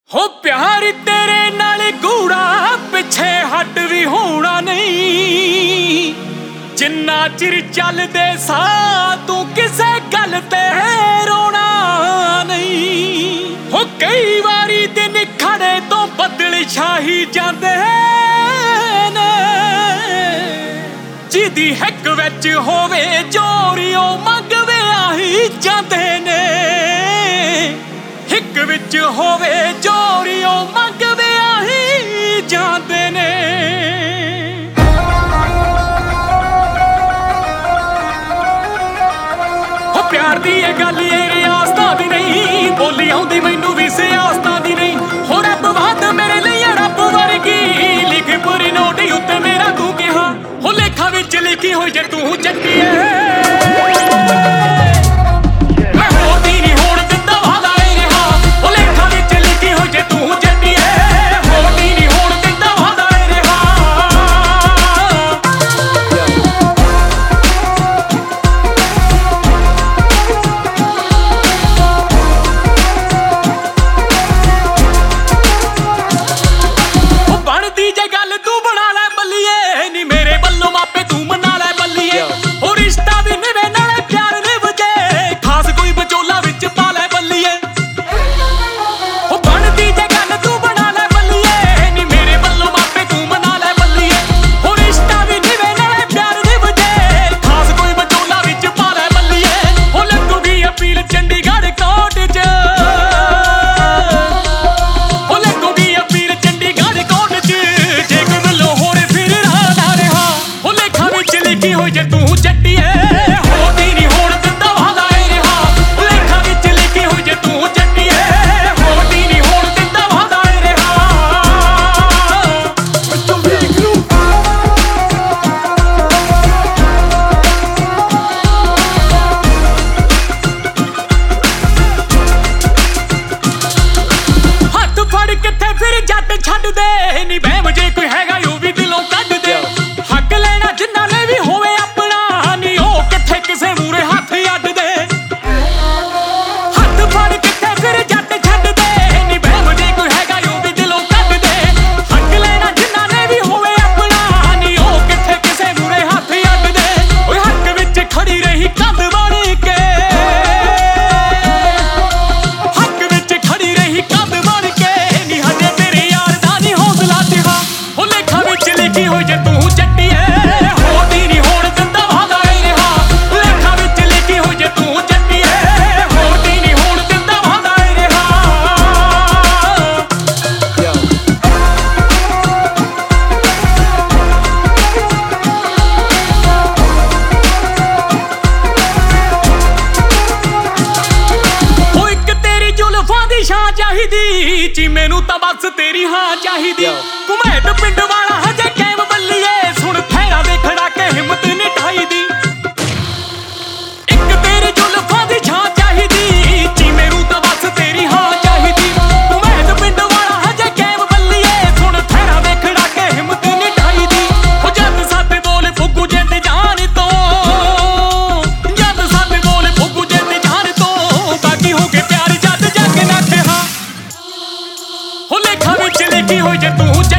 हो प्यार तेरे नाल कूड़ा पिछे हट भी होना नहीं। जिन्ना चिर चलदे सा तू किसे गल ते रोना नहीं। हो कई वारी दिन खड़े तो बदल छाही जांदे ने। जिदी हिक विच होवे जोरियो मंगवे आही जांदे ने। हिक विच होवे जोरियो मंगवे आही जांदे ने। हो प्यार दी ये गल ये रियासतां दी नहीं। बोली आउंदी मैनू भी सियासतां दी नहीं। हो रब बात मेरे लिए रब वर्गी लिख पूरी नोट उत्ते मेरा तू कहा। हो लेखा विच लिखी होई जे तू जट्टीए। मैनू तां बस तेरी हाँ चाहिदी। घुमैत पिंड वाला हजे कैम बल्लीए सुन थैरा दे खड़ा के हिम्मत नहीं ढाई दी। एक तेरी जुल्फां दी छां चाहिदी जी मैनू तां बस तेरी हाँ चाहिदी। घुमैत पिंड वाला हजे कैम बल्लीए सुन थैरा दे खड़ा के हिम्मत नहीं ढाई दी। हो जद सत बोल फुगू जिंद जान तो जद सत बोल फुगू जिंद जान तो बाकी हो के प्यार जद जग ना कहा। हो लेखा विच लिखी होई जे तू